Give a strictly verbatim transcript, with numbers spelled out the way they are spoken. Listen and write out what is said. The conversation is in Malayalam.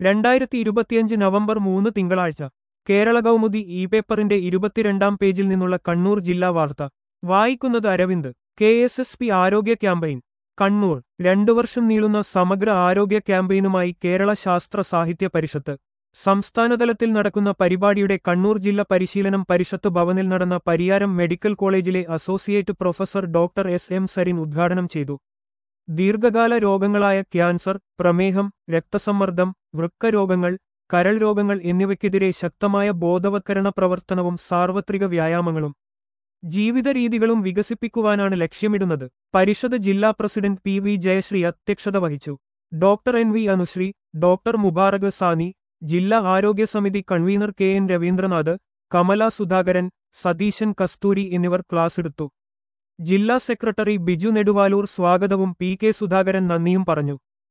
രണ്ടായിരത്തി ഇരുപത്തിയഞ്ച് നവംബർ മൂന്ന് തിങ്കളാഴ്ച കേരള കൗമുദി ഇ പേപ്പറിന്റെ ഇരുപത്തിരണ്ടാം പേജിൽ നിന്നുള്ള കണ്ണൂർ ജില്ലാ വാർത്ത വായിക്കുന്നത് Aravind. K S S P ആരോഗ്യ ക്യാമ്പയിൻ കണ്ണൂർ. രണ്ടു വർഷം നീളുന്ന സമഗ്ര ആരോഗ്യ ക്യാമ്പയിനുമായി കേരള ശാസ്ത്ര സാഹിത്യ പരിഷത്ത് സംസ്ഥാനതലത്തിൽ നടക്കുന്ന പരിപാടിയുടെ കണ്ണൂർ ജില്ലാ പരിശീലനം പരിഷത്ത് ഭവനിൽ നടന്ന പരിയാരം മെഡിക്കൽ കോളേജിലെ associate professor doctor S M Sarin ഉദ്ഘാടനം ചെയ്തു. ദീർഘകാല രോഗങ്ങളായ ക്യാൻസർ, പ്രമേഹം, രക്തസമ്മർദ്ദം, വൃക്കരോഗങ്ങൾ, കരൾ രോഗങ്ങൾ എന്നിവയ്ക്കെതിരെ ശക്തമായ ബോധവത്കരണ പ്രവർത്തനവും സാർവത്രിക വ്യായാമങ്ങളും ജീവിത രീതികളും വികസിപ്പിക്കുവാനാണ് ലക്ഷ്യമിടുന്നത്. പരിഷത്ത് ജില്ലാ പ്രസിഡന്റ് പി വി ജയശ്രീ അധ്യക്ഷത വഹിച്ചു. Doctor N V Anusree, doctor Mubarak Sani, ജില്ലാ ആരോഗ്യ സമിതി convener K N Raveendranath, Kamala Sudhakaran, Satheesan Kasthuri എന്നിവർ ക്ലാസെടുത്തു. ജില്ലാ സെക്രട്ടറി ബിജു നെടുവാലൂർ സ്വാഗതവും പി കെ സുധാകരൻ നന്ദിയും പറഞ്ഞു.